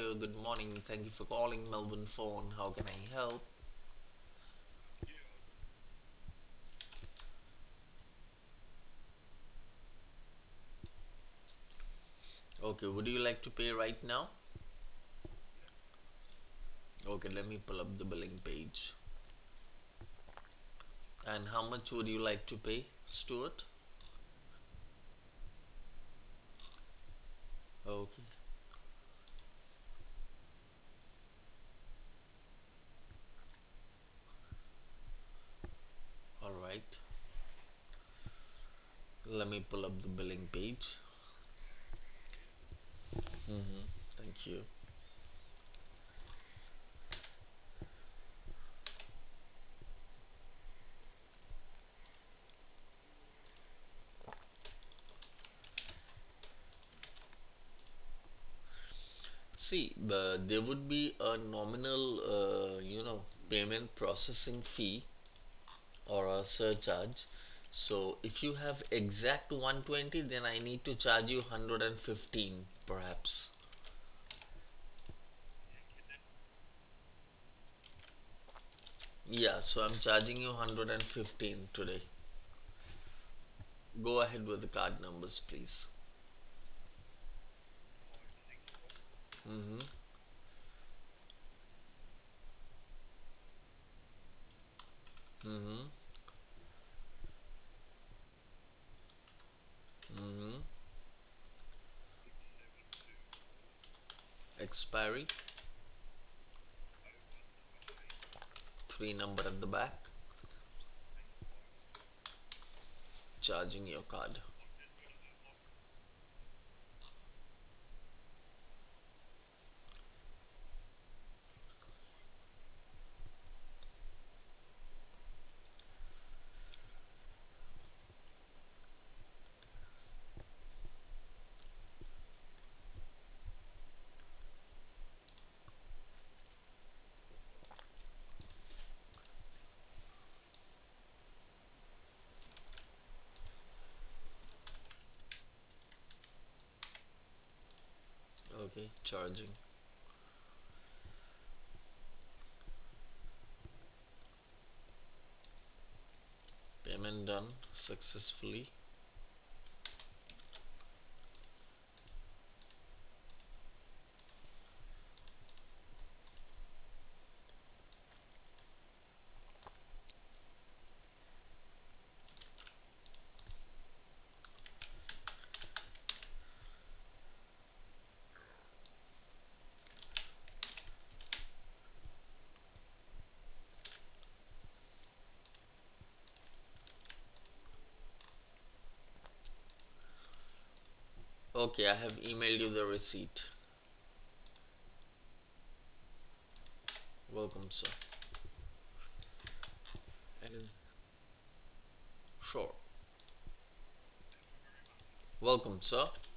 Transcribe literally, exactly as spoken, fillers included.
Hello, good morning. Thank you for calling Melbourne phone. How can I help? Okay, would you like to pay right now? Okay, let me pull up the billing page. And how much would you like to pay, Stuart? Okay, all right. Let me pull up the billing page. Mm-hmm. Thank you. See, the, there would be a nominal, uh, you know, payment processing fee or a surcharge. So if you have exact one hundred twenty, then I need to charge you one hundred fifteen perhaps. Yeah, so I'm charging you one hundred fifteen today. Go ahead with the card numbers, please. Mm-hmm. Mm-hmm. Mm-hmm. Expiry, three number at the back, charging your card. Okay, charging. Payment done successfully. Okay, I have emailed you the receipt. Welcome, sir. And sure. Welcome, sir.